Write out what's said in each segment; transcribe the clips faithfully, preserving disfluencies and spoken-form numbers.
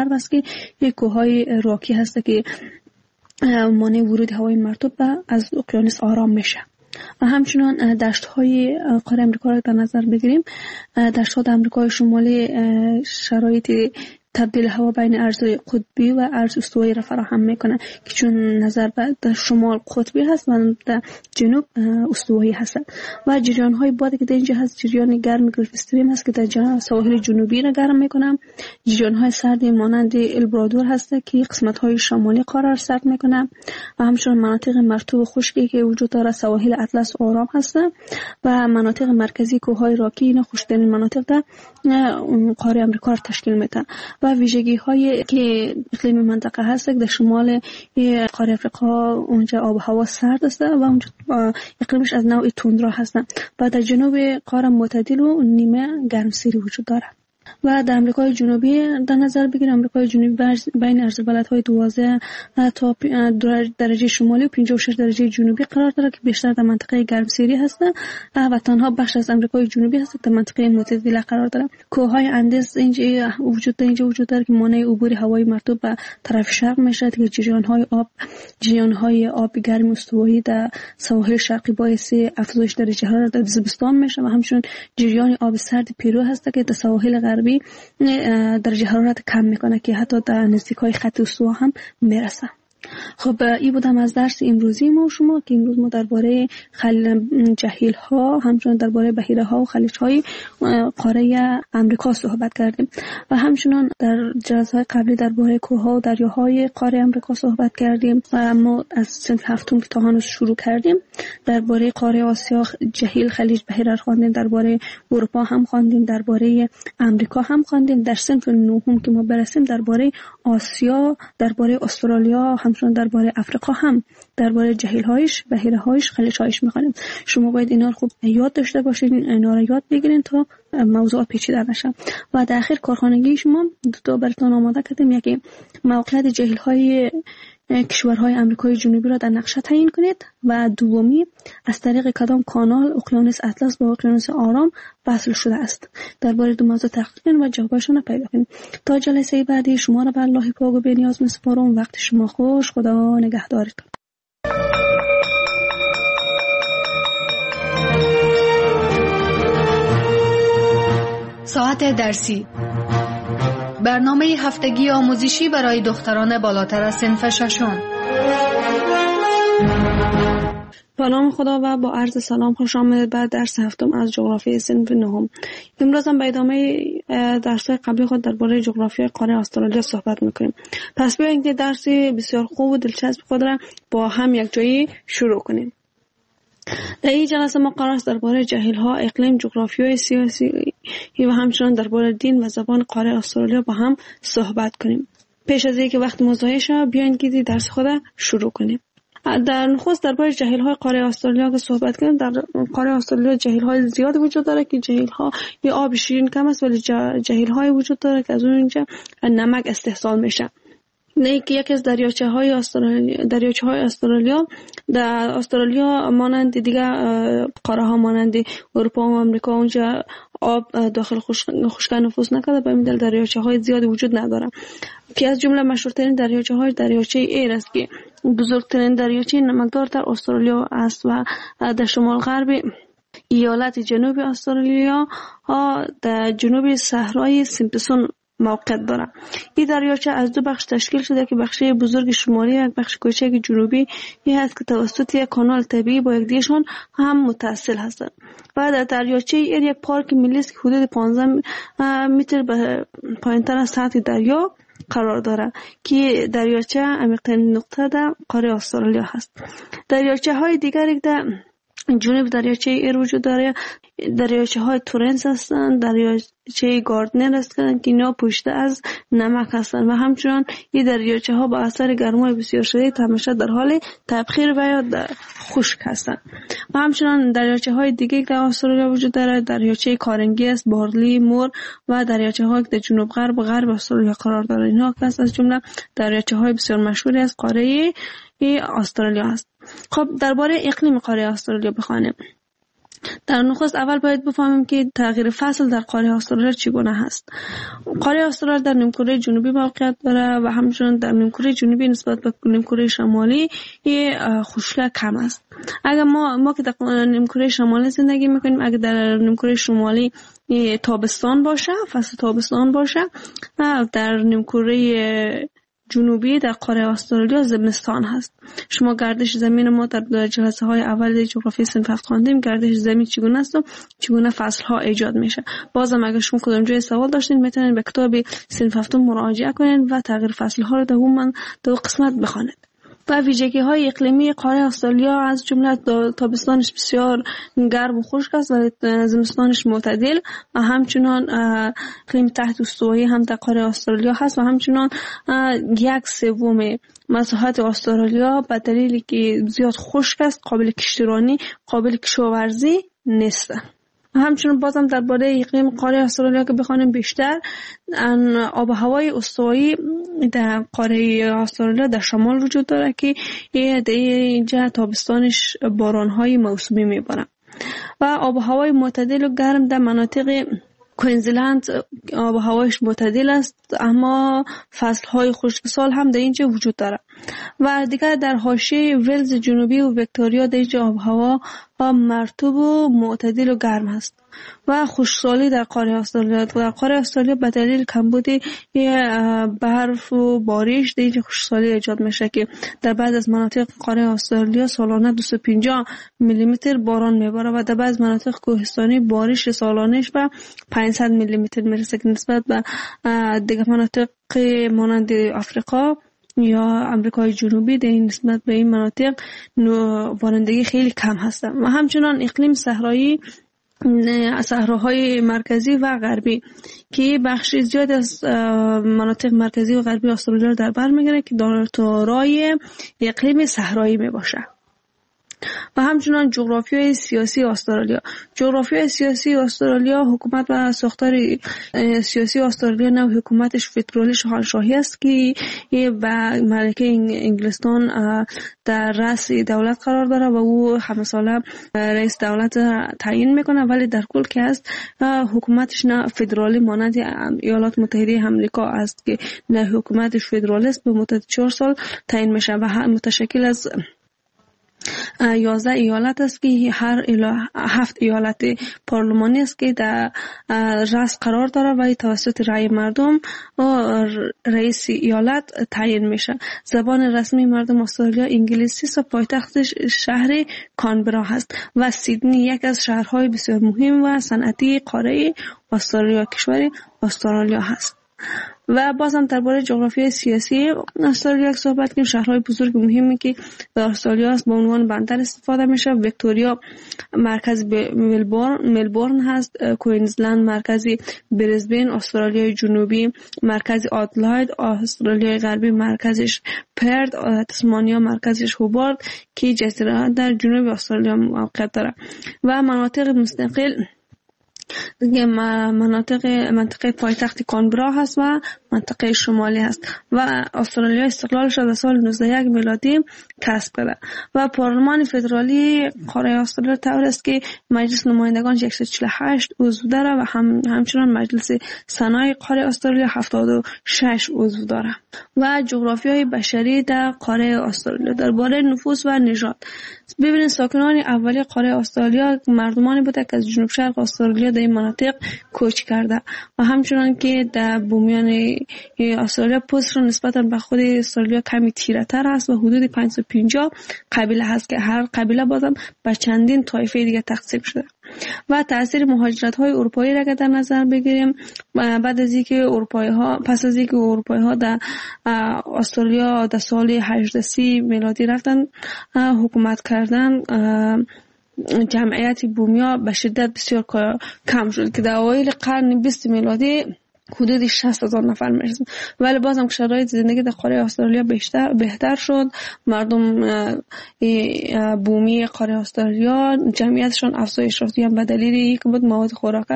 غرب است که یک کوههای راکی هست که مانع ورود هوای مرطوب از اقیانوس آرام میشه. و همچنان دشت‌های قاره امریکا را در نظر بگیریم. دشت‌ها در آمریکای شمالی شرایط تبدیل هوا بین ارز قطبی و ارز استوایی را فراهم میکنه که چون نظر به شمال قطبی هست و در جنوب استوایی هست و جریان های بادی که در اینجا هست جریان گرم گلف استریم هست که در سواحل جنوبی را گرم میکنه. جریان های سردی مانند البرادور هست که قسمت های شمالی قاره را سرد میکنه و همچنین مناطق مرطوب و خشکی که وجود داره سواحل اطلس آرام هست و مناطق مرکزی کوههای راکی اینا خشکترین مناطق در قاره امریکا را تشکیل میده. و ویژگی هایی که اقلیم منطقه هست در شمال قاره افریقا اونجا آب و هوا سرد است و اونجا اقلیمش از نوع توندرا هست و در جنوب قاره معتدل و نیمه گرمسیری وجود داره. و در آمریکای جنوبی در نظر بگیریم امریکای جنوبی بین عرض بلدهای دوازده تا درجه شمالی و پنجاه و شش درجه جنوبی قرار داره که بیشتر در منطقه گرمسیری هستند و تنها بخش از امریکای جنوبی هست که در منطقه معتدل قرار داره. کوههای اندیز اینجا وجود داره اینجا وجود داره که مانع عبور هوای مرطوب به طرف شرق میشه که جریان‌های آب جریان‌های آب گرم استوایی در سواحل شرقی باعث افزایش درجه حرارت در زمستان میشه و همچنین جریان آب سرد پیرو هست که در سواحل غربی درجه حرارت کم میکنه که حتی در نزدیکای خط استوا هم میرسه. خب این بودم از درس امروزی ما و شما که امروز ما درباره خلیج جهیل ها همچنین درباره بحیره ها و خلیج های قاره امریکا صحبت کردیم و همچنین در جلسه‌های قبلی درباره کوه ها و دریاهای قاره امریکا صحبت کردیم و ما از صنف هفتم که تا هنوز شروع کردیم درباره قاره آسیا جهیل خلیج بحیره خواندیم، درباره اروپا هم خواندیم، درباره امریکا هم خواندیم. در صنف نهم که ما برسیم درباره آسیا، درباره استرالیا، همچنین درباره افریقا هم درباره جهیل هایش، بحیره هایش، خلیج هایش میخوانیم. شما باید اینا رو خوب یاد داشته باشین، اینا رو یاد بگیرین تا موضوع پیچیده نشه. و در آخر کارخانگی شما دو تا براتون آماده کردیم، یکی موقعیت جهیل های کشورهای آمریکای جنوبی را در نقشه تعیین کنید و دومی از طریق کدام کانال اقیانوس اطلس با اقیانوس آرام وصل شده است. درباره دو موضوع تحقیق کنید و جوابشون پیدا کنید. تا جلسه بعدی شما را به الله پاک و بی‌نیاز می‌سپارم. وقت شما خوش. خدا نگهدارتون. ساعت درسی، برنامه هفتگی آموزشی برای دختران بالاتر از صنف ششم. با نام خدا و با عرض سلام خوش آمدید به درس هفتم از جغرافی صنف نهم. امروز هم به ادامه درس‌های قبلی خود درباره جغرافی قاره استرالیا صحبت می‌کنیم. پس بیایید که درس بسیار خوب و دلچسب خود را با هم یک جایی شروع کنیم. در این جلسه ما قرار است درباره جهیل‌ها، اقلیم، جغرافیای سیاسی و همچنین درباره دین و زبان قاره استرالیا با هم صحبت کنیم. پیش از اینکه وقت مضایع شود بیایید که درس خود را شروع کنیم. در نخست درباره جهیل‌های قاره استرالیا که صحبت کنیم. در قاره استرالیا جهیل‌های زیاد وجود داره که جهیل‌ها یه آب شیرین کم است ولی جهیل‌های وجود داره که از اونجا نمک استحصال میشه. نه که یکی از دریاچه‌های استرالیا دریاچه‌های استرالیا در استرالیا مانند دیگه قاره‌ها مانند اروپا و آمریکا اونجا آب داخل خشک نفوذ نکرده، به همین دلیل دریاچه‌های زیادی وجود نداره که از جمله مشهورترین دریاچه‌های دریاچه ایر است که بزرگترین دریاچه نمکدار در استرالیا است و در شمال غرب ایالت جنوب استرالیا ها در جنوب صحرای سیمپسون موقع داره. این دریاچه از دو بخش تشکیل شده که بخش بزرگ شمالی و بخش کوچک جنوبی این هست که توسط یک کانال طبیعی با یکدیگرشان هم متصل هستند. و در دریاچه ایر یک پارک ملی است که حدود پانزده متر به پایین‌تر از سطح دریا قرار داره که دریاچه عمیق‌ترین نقطه در قاره استرالیا هست. دریاچه های دیگری در جنوب دریاچه ایر وجود داره. دریاچه های تورنس هستند، دریاچه گاردنر هستند که اینا پوشیده از نمک هستند و همچنان این دریاچه ها با اثر گرمای بسیار شدید همیشه در حال تبخیر و یا خشک هستند. و همچنان دریاچه های دیگه در استرالیا وجود داره. دریاچه کارنگی است، بارلی، مور و دریاچه های که در جنوب غرب و غرب استرالیا قرار داره. اینها که از جمله دریاچه های بسیار مشهوری از قاره استرالیا است. خب درباره اقلیم قاره استرالیا بخوانیم. در نخست اول باید بفهمیم که تغییر فصل در قاره استرالیا چگونه هست. قاره استرالیا در نیمکره جنوبی موقعیت داره و همچنین در نیمکره جنوبی نسبت به نیمکره شمالی خشکی کم است. اگر ما ما که در نیمکره شمالی زندگی میکنیم، اگر در نیمکره شمالی تابستان باشه، فصل تابستان باشه، در نیمکره جنوبی در قاره استرالیا زمستان هست. شما گردش زمین ما در جلسه های اول جغرافی صنف هفت خواندیم گردش زمین چگونه است و چگونه فصل ها ایجاد میشه. بازم اگر شما کدام جای سوال داشتین میتونید به کتاب صنف هفت مراجعه کنید و تغییر فصل ها رو در اون من در قسمت بخوانید. و ویژگی های اقلیمی قاره استرالیا از جمله تابستانش بسیار گرم و خشک است و زمستانش معتدل و همچنان اقلیم تحت استوایی هم در قاره استرالیا هست و همچنان یک سوم مساحت استرالیا به دلیلی که زیاد خشک است قابل کشتیرانی، قابل کشاورزی نیست. همچنین بازم درباره اقلیم قاره استرالیا که بخوانیم بیشتر، آب و هوای استوایی در قاره استرالیا در شمال وجود داره که در اینجا تابستانش باران‌های موسمی میباره و آب و هوای معتدل و گرم در مناطق کوینزلند آب و هوایش معتدل است، اما فصل‌های خشک سال هم در اینجا وجود داره. و دیگر در حاشیه ولز جنوبی و ویکتوریا در اینجا آب و هوا مرطوب و معتدل و گرم است. و خشکسالی در قاره استرالیا در قاره استرالیا به دلیل کمبود برف و بارش در اینجا خشکسالی ایجاد میشه که در بعض از مناطق قاره استرالیا سالانه دویست و پنجاه میلی متر باران میباره و در بعض مناطق کوهستانی بارش سالانش به پانصد میلی متر میرسه که نسبت به دیگر مناطق مانند آفریقا یا امریکای جنوبی در این نسبت به این مناطق بارندگی خیلی کم هست. و همچنان اقلیم صحرایی، صحراهای مرکزی و غربی که بخش زیاد از مناطق مرکزی و غربی استرالیا در بر میگیره که دارای اقلیم صحرایی میباشه. و همچنان جغرافیای سیاسی استرالیا. جغرافیای سیاسی استرالیا، حکومت و ساختار سیاسی استرالیا نوع حکومتش فدرالی شاهنشاهی است که با ملکه انگلستان در رأس دولت قرار داره و او همه ساله رئیس دولت تعیین میکنه، ولی در کل که است حکومتش نه فدرالی مانند ایالات متحده آمریکا است که نه حکومتش فدرالی است، به مدت چهار سال تعیین میشه و متشکل از یازده ایالت است که هر هفت ایالت پارلمانی است که در رأس قرار داره و توسط رأی مردم رئیس ایالت تعیین میشه. زبان رسمی مردم استرالیا انگلیسی است و پایتختش شهر کانبرا هست و سیدنی یک از شهرهای بسیار مهم و صنعتی قاره استرالیا کشور استرالیا هست. و بازم درباره جغرافیای سیاسی استرالیا صحبت کنیم. شهرهای بزرگ مهمی که در استرالیا است به عنوان بندر استفاده میشه. ویکتوریا مرکز ملبورن ملبورن هست، کوینزلند مرکز بریزبن، استرالیای جنوبی مرکز آدلاید، استرالیای غربی مرکزش پرت، تسمانیا مرکزش هوبارت که جزیره در جنوب استرالیا موقعیت داره. و مناطق مستقل دیگه مناطق منطقه پایتخت کانبرا هست و منطقه شمالی هست و استرالیا استقلالش در سال نوزده صد و یک میلادی کسب کرده و پارلمان فدرالی قاره استرالیا طور است که مجلس نمایندگان صد و چهل و هشت عضو داره و هم همچنان مجلس سنای قاره استرالیا هفتاد و شش عضو داره. و جغرافیای بشری در قاره استرالیا درباره نفوس و نژاد. ببینید ساکنان اولیه قاره استرالیا مردمانی بوده که از جنوب شرق استرالیا در این مناطق کوچ کرده و همچنان که در بومیان استرالیا پوست را نسبتا به خود استرالیا کمی تیره تر است و حدود پانصد و پنجاه قبیله هست که هر قبیله بازم به چندین طایفه دیگه تقسیم شده. و تاثیر مهاجرت های اروپایی را که در نظر بگیریم، بعد از اینکه اروپایی ها پس از اینکه اروپایی ها در استرالیا در سال هجده سی میلادی رفتن حکومت کردن، جمعیت بومیا به شدت بسیار کم شد که در اوایل قرن بیست میلادی حدود شصت هزار نفر میرسن. ولی بازم شرایط زندگی در قاره استرالیا بیشتر بهتر شد. مردم بومی قاره استرالیا جمعیتشون افزایش یافت به دلیل اینکه بود مواد خوراک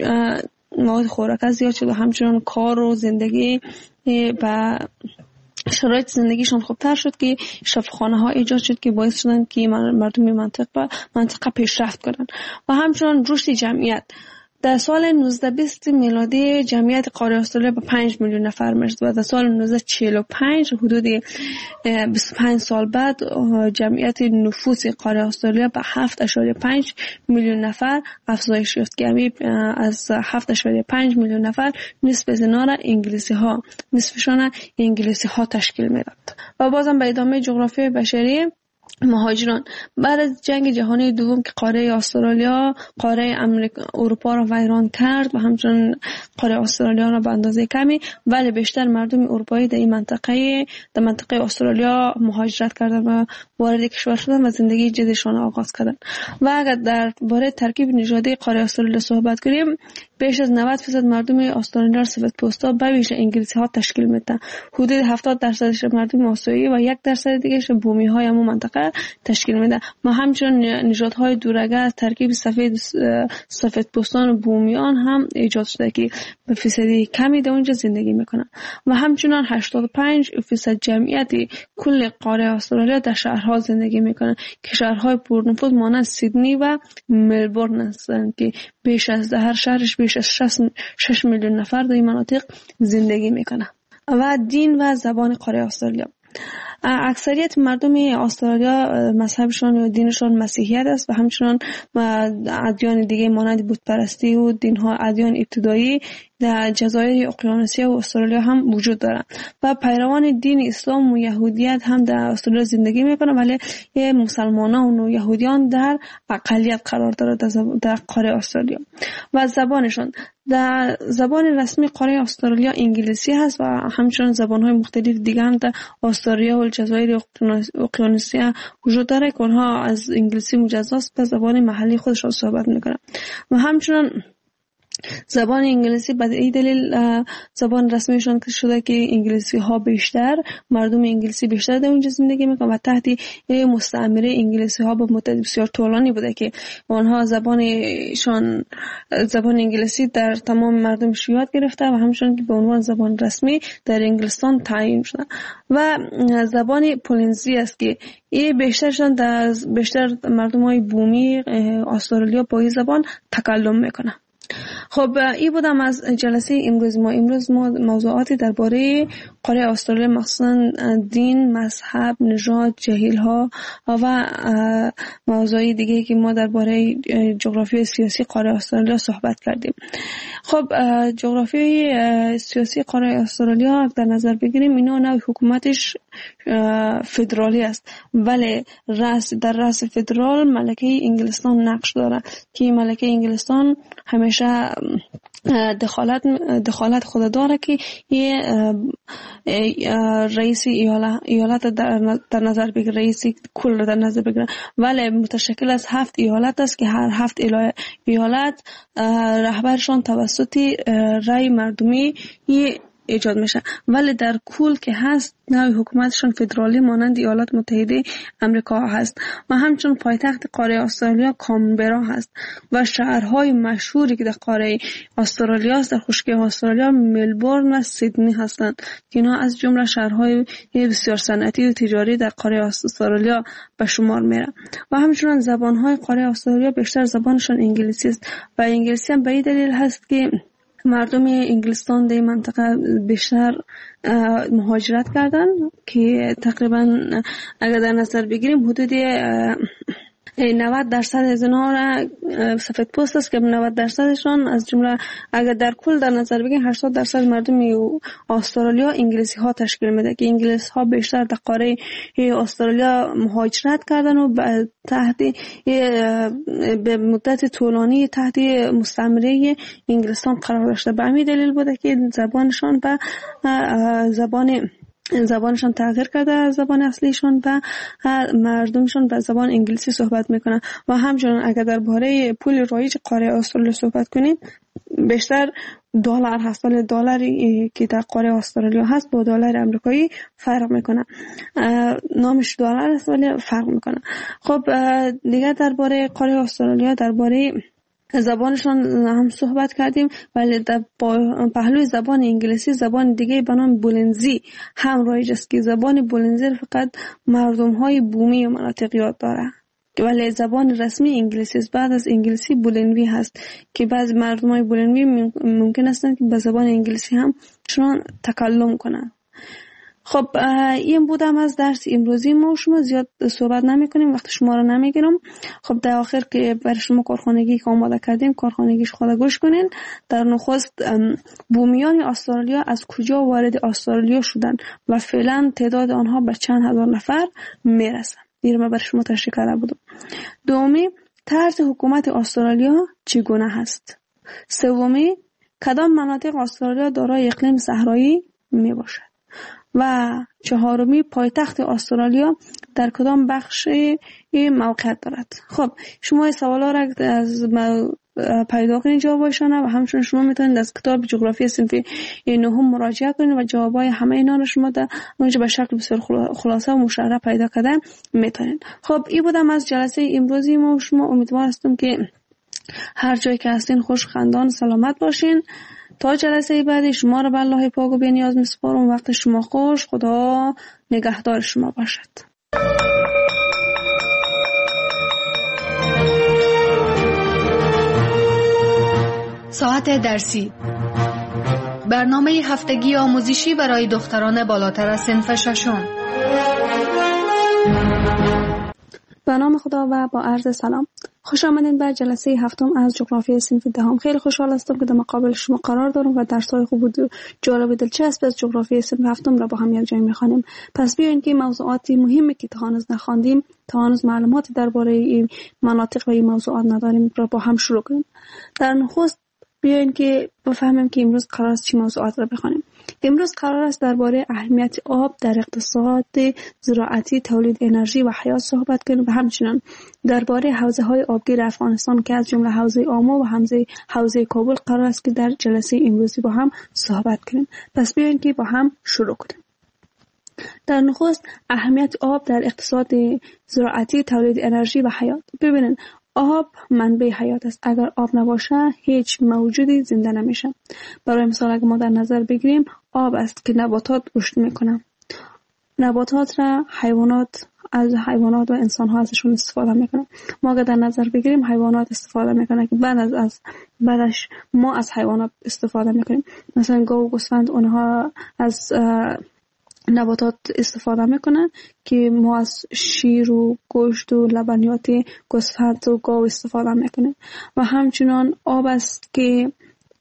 مواد خوراک زیاد شد و همچنان کار و زندگی با شرایط زندگیشان خوبتر شد که شفاخانه ها ایجاد شد که باعث شدن که مردم منطقه منطقه پیشرفت کنند و همچنان رشد جمعیت. در سال نوزده بیست میلادی جمعیت قاره استرالیا به پنج میلیون نفر میرسید و در سال نوزده چهل و پنج حدود بیست و پنج سال بعد جمعیت نفوس قاره استرالیا به هفت ممیز پنج میلیون نفر افزایش یافت که از هفت ممیز پنج میلیون نفر نصف از اینا را انگلیسی ها نصفشان انگلیسی ها تشکیل میداد. و بازم به ادامه جغرافیای بشری مهاجران. بعد از جنگ جهانی دوم که قاره استرالیا قاره امریکا اروپا را ویران کرد و همچنین قاره استرالیا را به اندازه کمی، ولی بیشتر مردم اروپایی در این منطقه در منطقه استرالیا مهاجرت کردند و وارد کشور شدند و زندگی جدیدشان آغاز کردند. و اگر در باره ترکیب نژادی قاره استرالیا صحبت کنیم، بیش از نود درصد مردم استرالیا سفیدپوستا به ویژه انگلیسی ها تشکیل میدن. حدود هفتاد درصدش مردم آسیایی و یک درصد دیگهش بومی های همون منطقه تشکیل میدن. ما همچنین نژادهای دورگه از ترکیب سفید سفیدپوستان و بومیان هم ایجاد شده که به فیصدی کمی در اونجا زندگی میکنن و همچنین هشتاد و پنج درصد جمعیت کل قاره استرالیا در شهرها زندگی میکنن که شهرهای پرنفوذ مانند سیدنی و ملبورن هستند که بیش از در هر شهرش بیش از شش میلیون نفر در این مناطق زندگی میکنن. و دین و زبان قاره استرالیا. اکثریت مردم استرالیا مذهبشان و دینشان مسیحیت است و همچنین ادیان دیگه مانند بت پرستی و دین‌ها ادیان ابتدایی در جزایر اقیانوسیه و استرالیا هم وجود دارند و پیروان دین اسلام و یهودیت هم در استرالیا زندگی میکنند، ولی مسلمانان و یهودیان در اقلیت قرار دارند در قاره استرالیا. و زبانشان در زبان رسمی قاره استرالیا انگلیسی هست و همچنین زبان‌های مختلف دیگه هم در استرالیا و جزایر اقیانوسیه وجود داره که اونها از انگلیسی مجزاست به زبان محلی خودشان صحبت میکنند. و همچنین زبان انگلیسی به این دلیل زبان رسمیشان شده که انگلیسی ها بیشتر مردم انگلیسی بیشتر در اونجا زندگی میکنن و تحت مستعمره انگلیسی ها به مدت بسیار طولانی بوده که آنها زبانشان زبان انگلیسی در تمام مردم یاد گرفته و همچنین که به عنوان زبان رسمی در انگلستان تعیین شده. و زبان پولنزی است که این بیشترشان در بیشتر مردم های بومی استرالیا با این زبان تکلم میکنن. خب این بودم از جلسه امروز ما. امروز ما موضوعاتی درباره قاره استرالیا مخصوصا دین، مذهب، نژاد، جهیل ها و موضوعی دیگه که ما درباره جغرافی سیاسی قاره استرالیا صحبت کردیم. خب جغرافی سیاسی قاره استرالیا در نظر بگیریم، اینا نوع حکومتش فدرالی است، ولی رأس در رأس فدرال ملکه انگلستان نقش داره که ملکه انگلستان همیشه دخالت دخالت خود داره که یه رئیس ایالت در نظر بگیره، رئیس کل رو در نظر بگیره، ولی متشکل از هفت ایالت است که هر هفت ایالت رهبرشان توسط رای مردمی ایجاد میشه، ولی در کل که هست نوع حکومتشان فدرالی مانند ایالات متحده امریکا هست و همچنین پایتخت قاره استرالیا کانبرا هست و شهرهای مشهوری که در قاره استرالیا است در خشکی استرالیا ملبورن و سیدنی هستند که اینا از جمله شهرهای بسیار صنعتی و تجاری در قاره استرالیا به شمار میره. و همچنین زبانهای قاره استرالیا بیشتر زبانشان انگلیسی است و انگلیسی هم به این دلیل هست که مردم انگلستان در منطقه بیشتر مهاجرت کردن که تقریبا اگر در نظر بگیریم حدود نود درصد از اینها را سفید پوست است که نود درصدشان از جمله اگر در کل در نظر بگیریم هشتاد درصد مردم استرالیا انگلیسی ها تشکیل میده که انگلیس ها بیشتر در قاره استرالیا مهاجرت کردن و به تحت به مدت طولانی تحت مستعمره انگلستان قرار داشته. به همین دلیل بوده که زبانشان به زبان زبانشان تغییر کرده از زبان اصلیشان و مردمشان به زبان انگلیسی صحبت میکنن. و همچنین اگر درباره پول رایج قاره استرالیا صحبت کنیم بیشتر دلار هست، ولی دلاری که در قاره استرالیا هست با دلار آمریکایی فرق میکنه، نامش دلار است ولی فرق میکنه. خب دیگه درباره قاره استرالیا درباره زبانشان هم صحبت کردیم، ولی در پهلوی زبان انگلیسی زبان دیگه به نام بولنزی هم رایج است که زبان بولنزی فقط مردم های بومی و مناطق یاد داره، ولی زبان رسمی انگلیسی است. بعد از انگلیسی بولنوی هست که بعضی مردم های بولنوی ممکن است که به زبان انگلیسی هم چنان تکلم کنند. خب این بودم از درس امروزی ما. شما زیاد صحبت نمی کنیم، وقت شما رو نمی گیرم. خب در آخر که برای شما کارخانگی که آماده کردیم کارخانگیش خود گوش کنین. در نخست بومیان استرالیا از کجا وارد استرالیا شدن و فعلا تعداد آنها به چند هزار نفر میرسن. این رو برای شما تشریح کرده بودم. دومی، طرز حکومت استرالیا چگونه هست. سومی، کدام مناطق استرالیا دارای اقلیم صحرایی می باشد. و چهارمی، پایتخت استرالیا در کدام بخش موقعیت دارد. خب شما این سوالا را از پیدا کنید جوابایشان و همچنین شما میتونید از کتاب جغرافی صنف نهم مراجعه کنید و جوابای همه اینا رو شما در اونجا به شکل بسیار خلاصه و مشرح پیدا کردن میتونید. خب این بودم از جلسه امروزی ما. شما امیدوار هستم که هر جایی که هستین خوش خندان سلامت باشین. تا جلسه بعدی شما رو به الله پاک و بی‌نیاز میسپارم. وقت شما خوش. خدا نگهدار شما باشد. ساعت درسی، برنامه هفتگی آموزشی برای دختران بالاتر از صنف ششم. به نام خدا و با عرض سلام. خوش آمدین به جلسه هفتم از جغرافی صنف دهم. خیلی خوشحال هستم که در مقابل شما قرار دارم و درس‌های خوب و جالب و دلچسب از جغرافی صنف هفتم را با هم یک جای می‌خوانیم. پس بیاین که موضوعاتی مهمی که تا هنوز نخواندیم، تا هنوز معلوماتی درباره این مناطق و این موضوعات نداریم را با هم شروع کنیم. در نخست بیاین که بفهمیم که امروز قرار است چه موضوعات را بخوانیم. امروز قرار است درباره اهمیت آب در اقتصاد زراعتی، تولید انرژی و حیات صحبت کنیم و همچنین درباره حوزه‌های آبگیر افغانستان که از جمله حوزه آمو و حوزه حوزه کابل قرار است که در جلسه امروزی با هم صحبت کنیم. پس بیاین که با هم شروع کنیم. در نخست اهمیت آب در اقتصاد زراعتی، تولید انرژی و حیات. ببینید آب منبع حیات است. اگر آب نباشه هیچ موجودی زنده نمیشه. برای مثال اگر ما در نظر بگیریم آب است که نباتات رشد میکنن. نباتات را حیوانات از حیوانات و انسان ها ازشون استفاده میکنن. ما اگر در نظر بگیریم حیوانات استفاده میکنن که بعد از, از بعدش ما از حیوانات استفاده میکنیم. مثلا گاو و گوسفند اونها از نباتات استفاده میکنن که ما از شیر و گوشت و لبنیات گوسفند و گاو استفاده میکنیم. و همچنان آب است که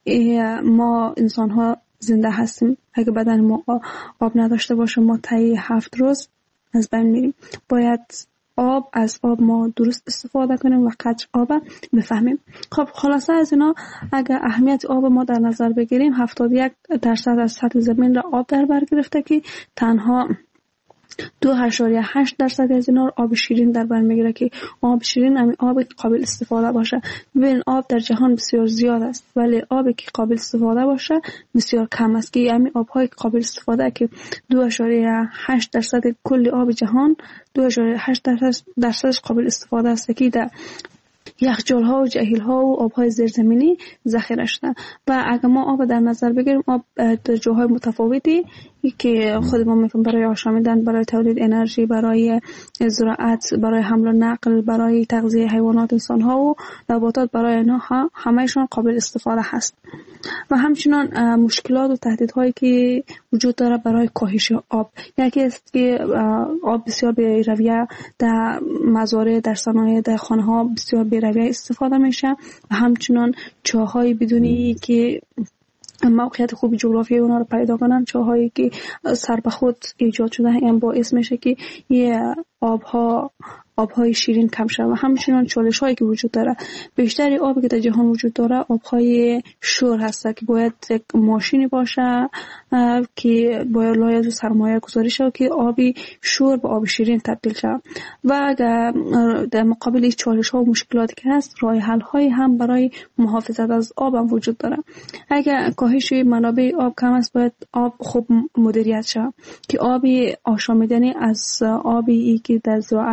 ما انسان ها زنده هستیم. اگه بدن ما آب نداشته باشه ما طی هفت روز از بین میریم. باید آب از آب ما درست استفاده کنیم و قدر آب بفهمیم. خب خلاصه از اینا اگر اهمیت آب ما در نظر بگیریم هفتاد و یک درصد از سطح زمین را آب در بر گرفته که تنها دو اشاریه هشت درصد از اینا آب شیرین در بر میگیره که آب شیرین همین آب که قابل استفاده باشه. ببین آب در جهان بسیار زیاد است ولی آبی که قابل استفاده باشه بسیار کم است که همین آب‌های قابل استفاده که دو اشاریه هشت درصد کل آب جهان دو اشاریه هشت درصدش قابل استفاده است که در یخچال‌ها و جهیل‌ها و آب‌های زیرزمینی ذخیره شده. و اگر ما آب در نظر بگیریم آب در جاهای متفاوتی که خود ما می‌فهمیم برای آشامیدن، برای تولید انرژی، برای زراعت، برای حمل و نقل، برای تغذیه حیوانات، انسان‌ها و نباتات، برای اینها همه‌شون قابل استفاده هست. و همچنین مشکلات و تهدیدهایی که وجود داره برای کاهش آب. یکی است که آب بسیار به رویه در مزارع، در صنایع، در خانه‌ها بسیار به رویه استفاده میشه و همچنین چاه‌های بدونی که موقعیت خوبی جغرافیایی اونا رو پیدا کنن، چاهایی که سر به خود ایجاد شده هم باعث میشه که یه آبها آبهای شیرین کم شود. و همچنین چالش هایی که وجود داره، بیشتری آبی که در جهان وجود داره آبهای شور هست که باید یک ماشینی باشه که باید لایحه سرمایه گذاری شود که آبی شور به آب شیرین تبدیل شود. و اگر در مقابل این چالش ها و مشکلاتی که هست راه حل هایی هم برای محافظت از آب هم وجود داره. اگر کاهش منابع آب کم است باید آب خوب مدیریت شود که آبی آشامیدنی از آبی که در زراعت استفاده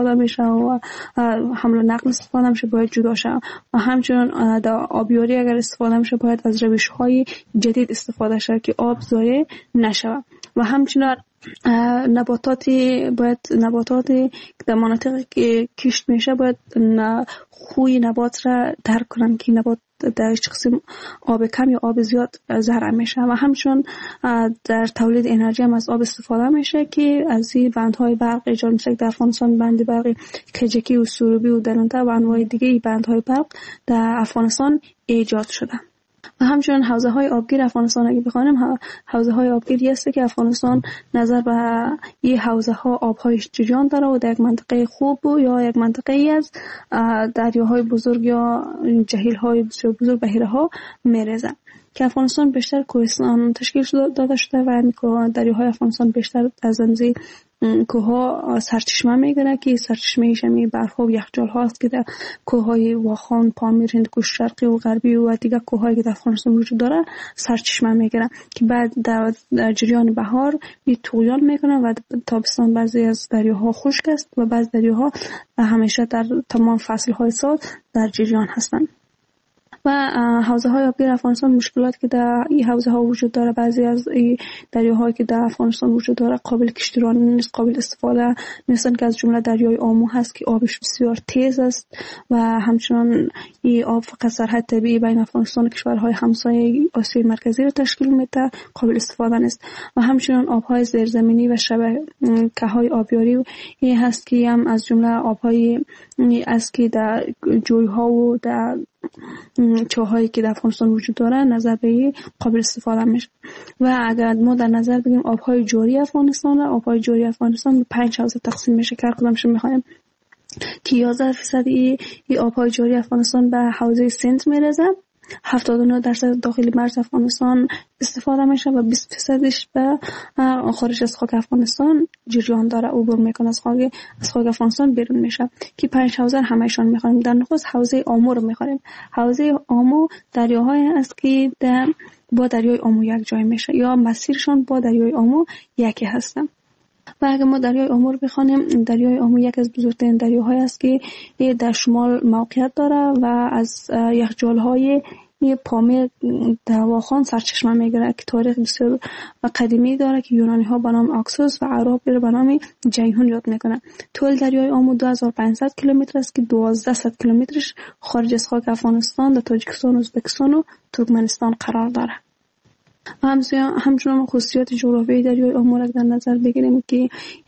استفاده میشه و حمل و نقل استفاده میشه باید جدا شه و همچنین در آبیاری اگر استفاده میشه باید از روش های جدید استفاده شه که آب ضایع نشه و همچنین نباتاتی باید نباتاتی که در مناطقی که کشت میشه باید خوی نبات را درک کنن که نبات در هیچ قسم آب کم یا آب زیاد ضرر میشه و همچنین در تولید انرژی هم از آب استفاده میشه که از این بندهای برق ایجاد میشه. در افغانستان بند برق کجکی و سروبی و درونتر و انواع دیگه بندهای برق در افغانستان ایجاد شده و همچنین حوزه های آبگیر افغانستان اگه بخوانیم حوزه های آبگیری هست که افغانستان نظر به این حوزه ها آبهایش جریان داره و در یک منطقه خوب و یا یک منطقه ای از دریاهای بزرگ یا جهیل های بسیار بزرگ بحیره ها میریزه که افغانستان بیشتر کوهستان تشکیل داده شده و دریاهای افغانستان بیشتر از انزی کوها سرچشمه میگیره که سرچشمه ایشمی برف و یخچال هاست که در کوههای واخان، پامیر، هندوکش شرقی و غربی و دیگر کوههایی که در افغانستان وجود داره سرچشمه میگیره که بعد در جریان بهار می طغیان میکنه و تابستان بعضی از دریاها خشک است و بعضی دریاها همیشه در تمام فصل های سال در جریان هستند. و حوزه های آبگیر افغانستان مشکلات که در این حوزه ها وجود داره بعضی از دریاهایی که در افغانستان وجود داره قابل کشتیرانی نیست، قابل استفاده نیستن که از جمله دریای آمو هست که آبش بسیار تیز است و همچنان این آب فقط سرحد طبیعی بین افغانستان و کشورهای همسایه آسیای مرکزی را تشکیل میده، قابل استفاده نیست و همچنان آبهای زیرزمینی و شبکه‌های آبیاری این هست که هم از جمله آبهای است که در جوی‌ها و در چاهایی که در افغانستان وجود داره نظر به قابل استفاده میشه و اگر ما در نظر بگیریم آبهای جاری افغانستان آبهای جاری افغانستان به پنج حوزه تقسیم میشه که هر کدامش میخوایم که یازده درصد ای آبهای جاری افغانستان به حوزه سند میرسه، هفتاد و نه درصد داخل مرز افغانستان استفاده میشه و بیست درصدش به خارج از خاک افغانستان جریان داره عبور میکنه، از خاک از خاک افغانستان بیرون میشه که پنج حوزه همشون میخوایم. در نخست حوزه آمو رو میخوایم. حوزه آمو دریاهایی است که در با دریای آمو یک جای میشه یا مسیرشان با دریای آمو یکی هستن و اگر ما دریای آمو رو بخوانیم دریای آمو یک از بزرگترین دریاهای است که در شمال موقعیت داره و از یخچال‌های پامیر در واخان سرچشمه میگیره که تاریخ بسیار قدیمی داره که یونانی ها به نام آکسوس و عرب به نام جیهون یاد میکنه. طول دریای آمو دو هزار و پانصد کیلومتر است که دوازده کیلومترش خارج از خاک افغانستان در تاجیکستان، ازبکستان و ترکمنستان قرار داره. همچنان خصوصیات جغرافیایی دریای آمو را در نظر بگیریم که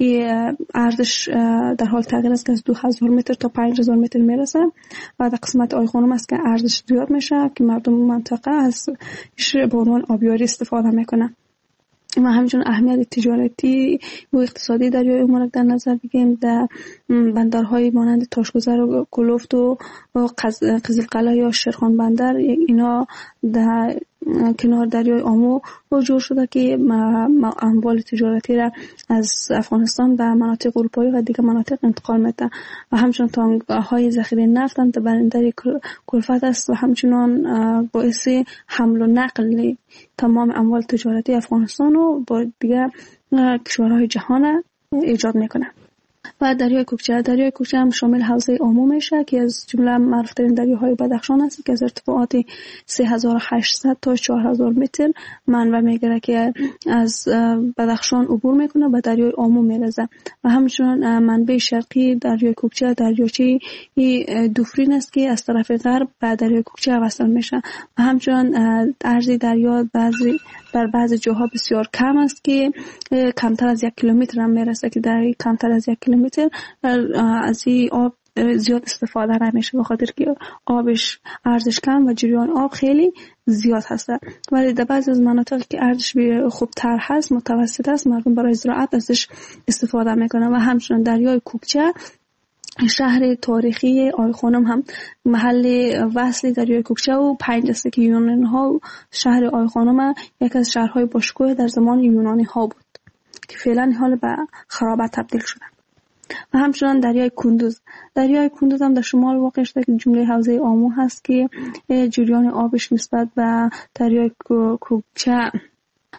ارزش در حال تغییر است که از دو هزار متر تا پنج هزار متر میرسه و در قسمت آی خانم است که ارزش زیاد میشه که مردم منطقه از به عنوان آبیاری استفاده میکنه و همچنین اهمیت تجارتی و اقتصادی دریای آمو را در نظر بگیریم. در بندرهای مانند تاشگذر و کلفت و قزلقلعه یا شیرخان بندر اینا در کنار دریای آمو جور شده که اموال تجارتی را از افغانستان به مناطق اروپایی و دیگر مناطق انتقال میده و همچنین تانک‌های ذخیره نفت هم در بندر کلفت است و همچنین باعث حمل و نقل تمام اموال تجارتی افغانستان و با دیگر کشورهای جهان ایجاد میکنه. و دریای کوکچه دریای کوکچه هم شامل حوزه آمو میشه که از جمله معروف‌ترین دریاهای بدخشان است که از ارتفاعات سه هزار و هشتصد تا چهار هزار متر منبع میگیره که از بدخشان عبور میکنه به دریای آمو میرسه و همچنین منبع شرقی دریای کوکچه دریاچه دوفرین است که از طرف غرب به دریای کوکچه وصل میشه و همچنین عرض دریا بعضی در بعضی جاها بسیار کم است که کمتر از یک کیلومتر هم میرسه که در کمتر از یک کیلومتر از این آب زیاد استفاده نمیشه به خاطر که آبش ارزش کم و جریان آب خیلی زیاد هست. ولی در بعضی از مناطق که ارزش خوبتر هست متوسط است مردم برای زراعت ازش استفاده میکنن و همچنین دریای کوکچه شهر تاریخی آی خانم هم محل وصل دریای کوکچه و پنج است که یونانی ها شهر آی خانم یک از شهرهای باشکوه در زمان یونانی ها بود که فعلا حال به خرابت تبدیل شده. و همچنان دریای کندوز دریای کندوز هم در شمال واقع شده که جمله حوزه آمو هست که جریان آبش نسبت به دریای کوکچه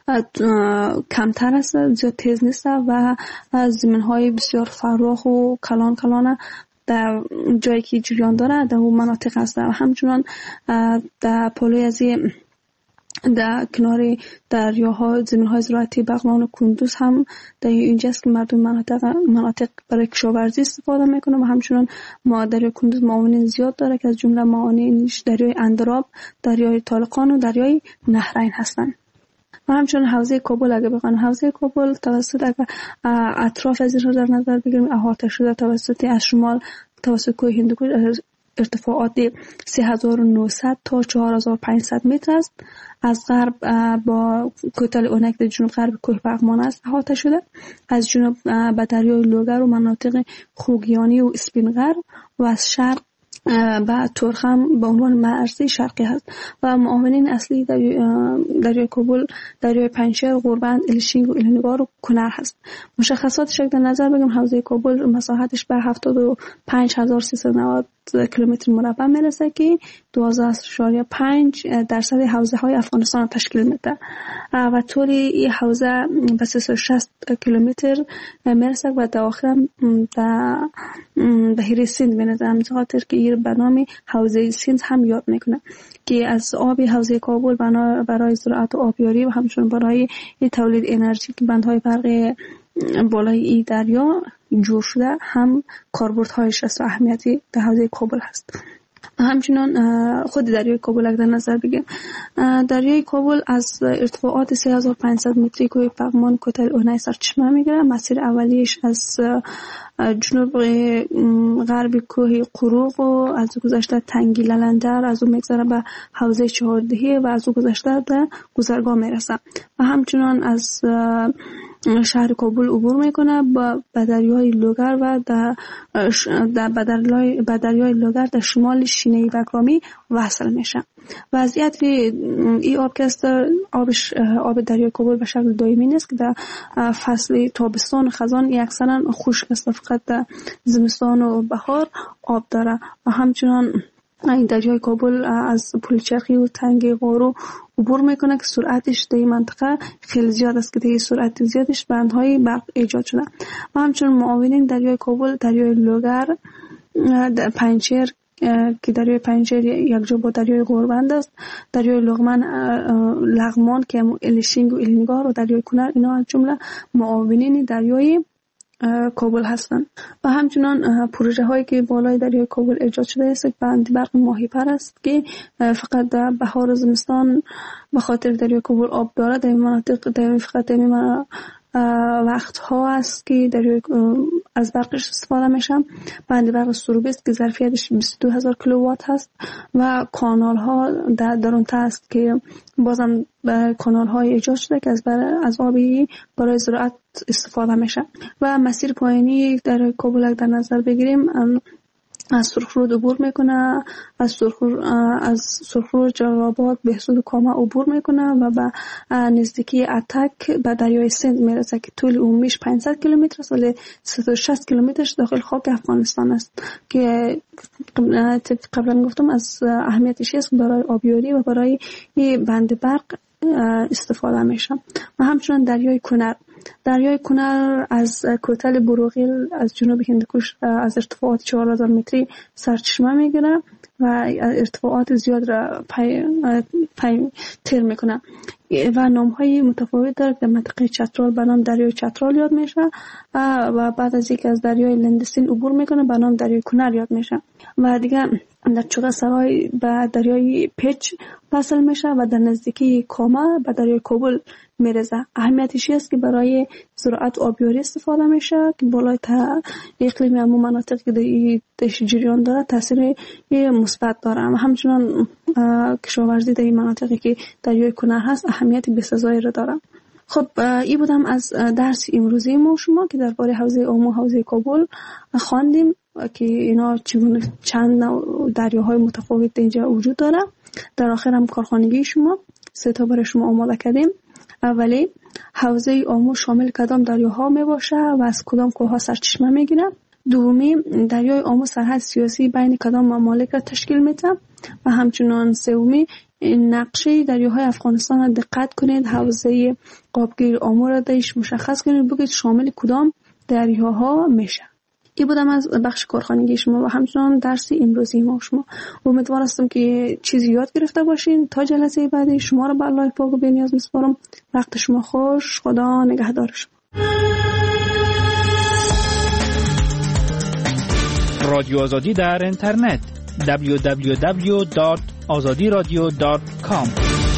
کمتر است، زیاد تیز نیست و زمین‌های بسیار فراخ و کلان کلانه در جایی که جریان داره در اون مناطق است. و همچنان در پلوی از در کنار دریاها زمین‌های زراعتی بغلان و کندوز هم در اینجاست که مردم مناطق مناطق برای کشاورزی استفاده میکنه. و همچنان ما دریای کندوز معاونین زیاد داره که از جمله معاونینش دریای اندراب، دریای طالقان و دریای نهرین هستند. و همچنان حوزه کابل اگه بخوایم، حوزه کابل توسط اگه اطراف از این رو در نظر بگیریم احاطه شده توسط از شمال توسط کوه هندوکش ارتفاعات سه هزار و نهصد تا چهار هزار و پانصد متر است. از غرب با کوتل اونک در جنوب غرب کوه پغمان است احاطه شده. از جنوب به دریای لوگر و مناطق خوگیانی و اسپینغر و از شرق و ترخم به عنوان مرزی شرقی هست. و معاونین اصلی دریای کابل دریای پنجشیر، غوربند، الشینگ و الینگار و کنر هست. مشخصاتش در نظر بگم حوزه کابل مساحتش به هفتاد و پنج هزار و سیصد و نود کیلومتر مربع میرسه که دوازده اشاریه پنج درصد حوزه های افغانستان تشکیل میده و طول این حوزه به سیصد و شصت کیلومتر میرسه و در آخر در بحیره سند میرسه. همین خاطر که این به نام حوزه سند هم یاد میکنه که از آب حوزه کابل برای زراعت و آبیاری و همچنین برای تولید انرژی که بندهای برق بالای این دریا جور شده هم کاربردهایش است و اهمیتی در حوزه کابل هست. همچنین خود دریای کابل اگر در نظر بگیریم، دریای کابل از ارتفاعات سه هزار و پانصد متری کوه پغمان کوتل اونای سرچشمه میگیره. مسیر اولیش از جنوب غرب کوه قروق و از گذشته تنگی للندر، از اون میگذره به حوزه چهاردهی و از اون گذشته به گذرگاه میرسه و همچنان از شهر کابل عبور میکنه به دریای لوگر و در به دریای لوگر در شمال شینه بکرامی وصل میشه. وضعیت این آب که است آبش آب دریای کابل به شکل دائمی نیست که در فصل تابستان خزان اکثرا خشک است، فقط در زمستان و بهار آب داره. و همچنان این دریای کابل از پل چرخی و تنگه غارو عبور میکنه که سرعتش در این منطقه خیلی زیاد است که در سرعت زیادش بندهای برق ایجاد شده. و همچنین معاونین دریای کابل دریای لوگر، در پنجشیر که دریای پنجشیر یک جا با دریای غوربند است، دریای لغمان لغمان که الشینگ و الینگار و دریای کنر، اینا از جمله معاونین دریای کابل هستند. و همچنان پروژه هایی که بالای دریای کابل ایجاد شده است بند برق ماهی پر است که فقط در بهار و زمستان به خاطر دریای کابل آب داره. در این مناطق در فقط در این وقت ها است که دریای از برقش استفاده میشه. بند برق سروبی است که ظرفیتش بیست و دو هزار کیلووات هست و کانال ها در درونتا است که بازم کانال های ایجاد شده که از برای از آبی برای زراعت استفاده میشه. و مسیر پایینی در کابل در نظر بگیریم از سرخرود عبور میکنه، از سرخرود از سرخرود جلال‌آباد بهسود و کامه عبور میکنه و به نزدیکی اتک به دریای سند میرسه که طول عمریش پانصد کیلومتر است ولی صد و شصت کیلومترش داخل خاک افغانستان است که قبلا گفتم از اهمیتش است برای آبیاری و برای بند برق استفاده میشه. و همچنین دریای کنر دریای کنر از کوتل بروغیل از جنوب هندوکش از ارتفاعات چهار هزار متری سرچشمه میگیره و ارتفاعات زیاد را پی, پی تر میکنه و نامهای متفاوت داره. در منطقه چترال به نام دریای چترال یاد میشه و بعد از اینکه از دریای لندسین عبور میکنه به نام دریای کنر یاد میشه و دیگه در چوغه سرای به دریای پیچ وصل میشه و در نزدیکی کامه به دریای کابل میرسه. اهمیتش است که برای زراعت و آبیاری استفاده میشه که بالای اقلیم همون مناطق که در جریان داره تاثیر مثبت داره و همچنان کشاورزی در این مناطقی که دریای کنر هست اهمیت بسزایی را داره. خب این بودم از درس امروزی ما شما که درباره حوزه عام و حوزه کابل خواندیم که اینا چگونه چند دریاهای متفاوت اینجا وجود داره. در آخر هم کارخانگی شما سه تا برای شما آماده کردیم. اولی حوزه عام شامل کدام دریاها می باشه و از کدام کوهها سرچشمه میگیره. دومی دریای عام سرحد سیاسی بین کدام ممالک را تشکیل میده و همچنان سومی نقشه دریاهای افغانستان را دقت کنید، حوزه آبگیر آمو را درش مشخص کنید، بگید شامل کدام دریاها میشه. این بودم از بخش کارخانگی شما و همچنان درس امروزی ما شما. امیدوار هستم که چیزی یاد گرفته باشین. تا جلسه بعدی شما را به الله پاک و بی‌نیاز میسپارم. وقت شما خوش. خدا نگهدار شما. رادیو آزادی در اینترنت دبلیو دبلیو دبلیو دات آزادی رادیو دات کام